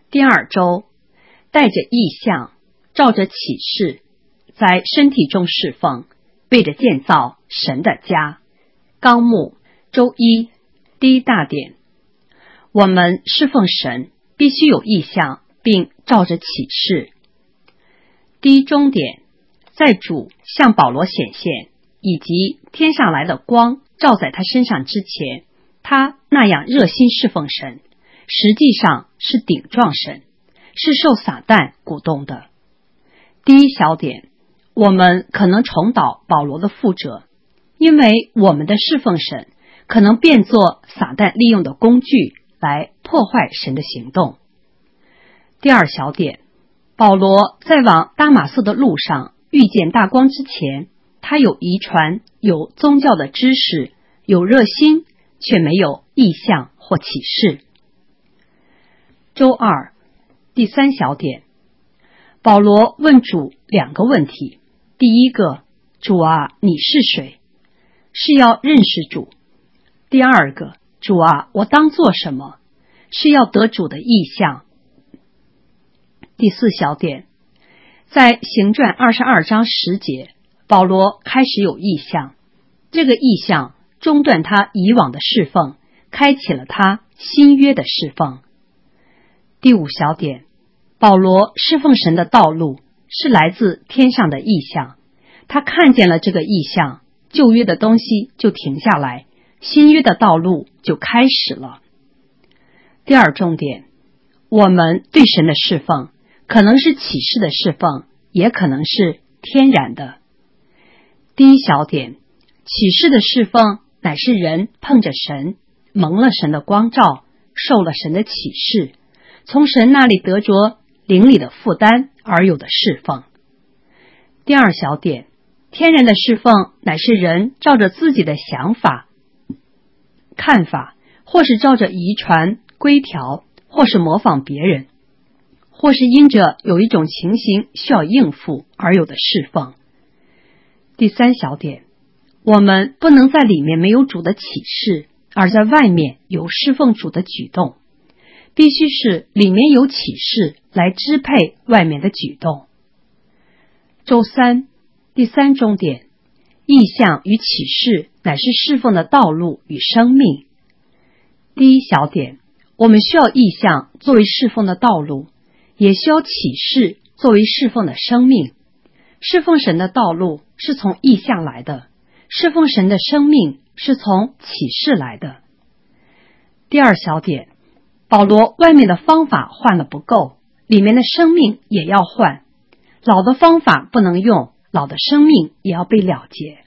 第二周，带着意象，照着启示，在身体中侍奉，为着建造神的家。纲目周一，第一大点，我们侍奉神必须有意象，并照着启示。第一中点，在主向保罗显现，以及天上来的光照在他身上之前，他那样热心侍奉神，实际上是顶撞神，是受撒旦鼓动的。第一小点，我们可能重蹈保罗的覆辙，因为我们的侍奉神可能变作撒旦利用的工具来破坏神的行动。第二小点，保罗在往大马色的路上遇见大光之前，他有遗传，有宗教的知识，有热心，却没有意象或启示。周二，第三小点，保罗问主两个问题。第一个，主啊，你是谁？是要认识主。第二个，主啊，我当做什么？是要得主的意象。第四小点，在行传22章10节，保罗开始有意象，这个意象中断他以往的侍奉，开启了他新约的侍奉。第五小点，保罗侍奉神的道路是来自天上的意象，他看见了这个意象，旧约的东西就停下来，新约的道路就开始了。第二重点，我们对神的侍奉可能是启示的侍奉，也可能是天然的。第一小点，启示的侍奉乃是人碰着神，蒙了神的光照，受了神的启示，从神那里得着灵里的负担而有的侍奉。第二小点，天然的侍奉乃是人照着自己的想法、看法，或是照着遗传、规条，或是模仿别人，或是因着有一种情形需要应付而有的侍奉。第三小点，我们不能在里面没有主的启示，而在外面有侍奉主的举动，必须是里面有启示来支配外面的举动。周三，第三重点，意象与启示乃是侍奉的道路与生命。第一小点，我们需要意象作为侍奉的道路，也需要启示作为侍奉的生命。侍奉神的道路是从意象来的，侍奉神的生命是从启示来的。第二小点，保罗外面的方法换了不够，里面的生命也要换，老的方法不能用，老的生命也要被了结。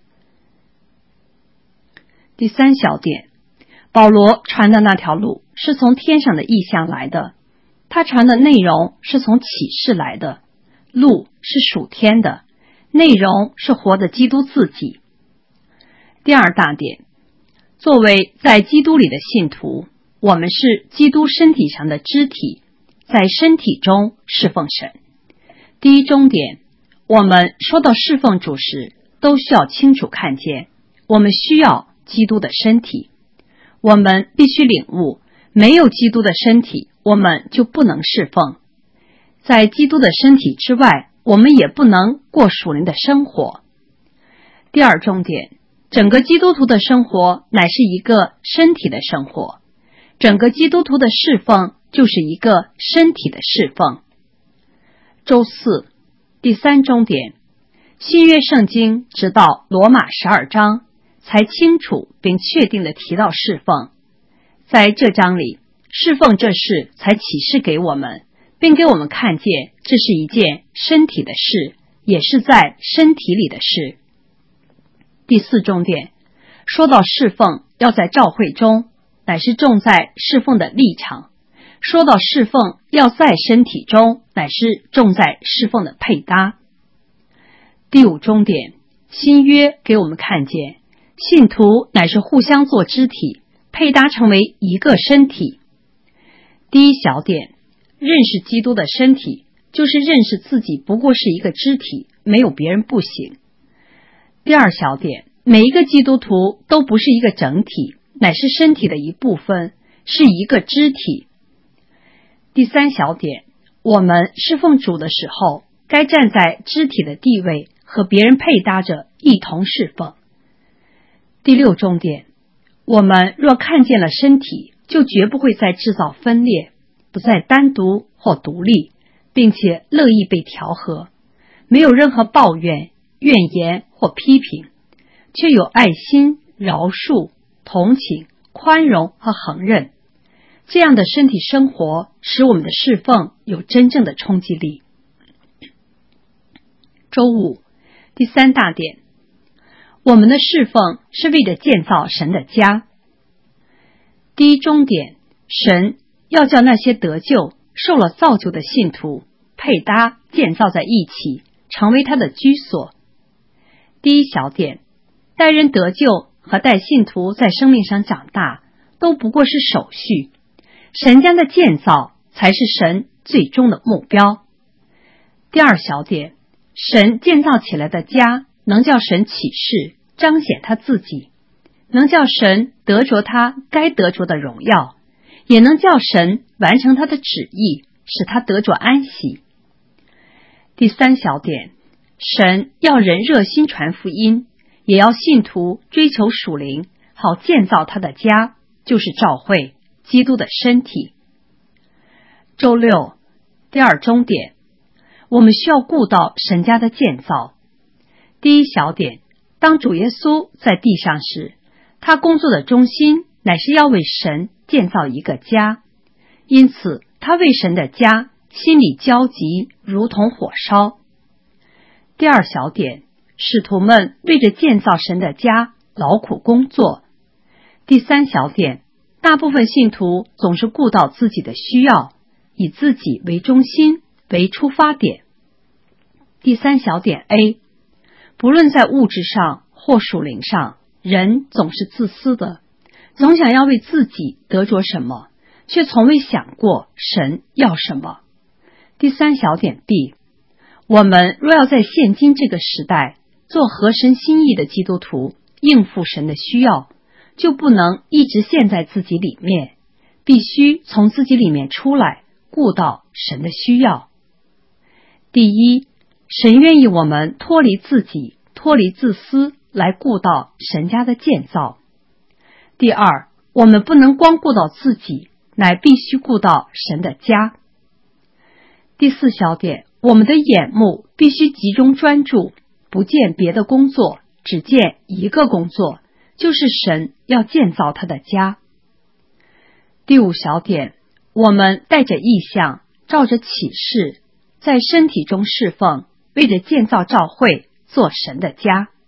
第三小点，保罗传的那条路是从天上的意象来的，他传的内容是从启示来的，路是属天的，内容是活的基督自己。第二大点，作为在基督里的信徒，我们是基督身体上的肢体，在身体中侍奉神。第一中点，我们说到侍奉主时，都需要清楚看见，我们需要基督的身体。我们必须领悟，没有基督的身体，我们就不能侍奉。在基督的身体之外，我们也不能过属灵的生活。第二重点，整个基督徒的生活乃是一个身体的生活，整个基督徒的侍奉就是一个身体的侍奉。周四，第三重点，新约圣经直到罗马12章才清楚并确定地提到侍奉。在这章里，侍奉这事才启示给我们，并给我们看见这是一件身体的事，也是在身体里的事。第四重点，说到侍奉要在教会中，乃是重在侍奉的立场；说到侍奉要在身体中，乃是重在侍奉的配搭。第五重点，新约给我们看见，信徒乃是互相做肢体，配搭成为一个身体。第一小点，认识基督的身体，就是认识自己不过是一个肢体，没有别人不行。第二小点，每一个基督徒都不是一个整体，乃是身体的一部分，是一个肢体。 第3小点，我们侍奉主的时候，该站在肢体的地位，和别人配搭着一同侍奉。第6重点，我们若看见了身体，就绝不会再制造分裂，不再单独或独立，并且乐意被调和，没有任何抱怨、怨言或批评，却有爱心、饶恕、同情、宽容和恒忍。这样的身体生活使我们的侍奉有真正的冲击力。周5，第3大点，我们的侍奉是为了建造神的家。第1中点，神要叫那些得救、受了造就的信徒配搭建造在一起，成为他的居所。第1小点，带人得救和带信徒在生命上长大都不过是手续，神家的建造才是神最终的目标。第2小点，神建造起来的家能叫神启示彰显他自己，能叫神得着他该得着的荣耀，也能叫神完成他的旨意，使他得着安息。第3小点，神要人热心传福音，也要信徒追求属灵，好建造他的家，就是教会，基督的身体。周6，第2中点，我们需要顾到神家的建造。第1小点，当主耶稣在地上时，他工作的中心乃是要为神建造一个家，因此他为神的家心里焦急，如同火烧。第2小点，使徒们为着建造神的家劳苦工作。第3小点，大部分信徒总是顾到自己的需要，以自己为中心为出发点。第3小点 A， 不论在物质上或属灵上，人总是自私的，总想要为自己得着什么，却从未想过神要什么。第3小点 B， 我们若要在现今这个时代做合神心意的基督徒，应付神的需要，就不能一直陷在自己里面，必须从自己里面出来，顾到神的需要。第1，神愿意我们脱离自己，脱离自私，来顾到神家的建造。第2，我们不能光顾到自己，乃必须顾到神的家。第4小点，我们的眼目必须集中专注，不见别的工作，只见一个工作，就是神要建造他的家。第5小点，我们带着意向，照着启示，在身体中侍奉，为着建造教会，做神的家。